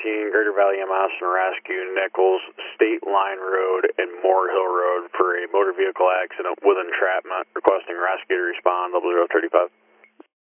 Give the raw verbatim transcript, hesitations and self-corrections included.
thirteen, Greater Valley M S and Rescue, Nichols, State Line Road and Moore Hill Road for a motor vehicle accident with entrapment. Requesting rescue to respond, double zero thirty-five.